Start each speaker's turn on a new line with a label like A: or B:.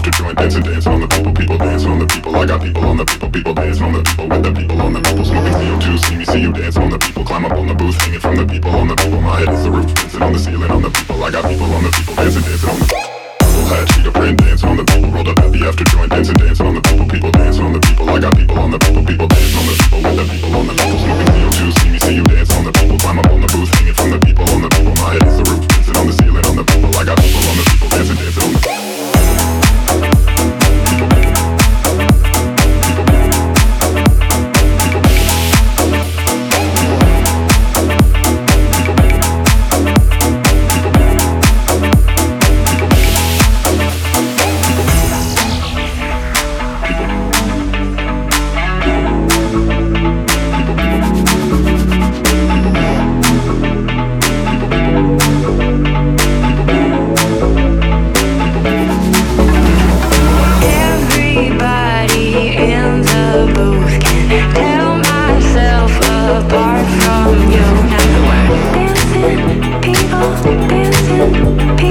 A: after joint dancing, dancing on the people, people dancing on the people. I got people on the people, people dancing on the people with the people on the people smoking CO2. See me, see you dancing on the people. Climb up on the booth, hanging from the people on the people. My head is the roof, dancing on the ceiling on the people. I got people on the people dancing, dancing on the people. Hat, cheetah print, dancing on the people. Rolled up at the after joint, dancing, dancing on the people, people dancing on the people. I got people on the people, people dancing on the people with the people on the people smoking CO2. See me, see you dancing on the people. Climb up on the booth, hanging from the people on the people. My head is the roof, dancing on the ceiling on the people. I got people on the people dancing, dancing on the people.
B: Dancing, people dancing, people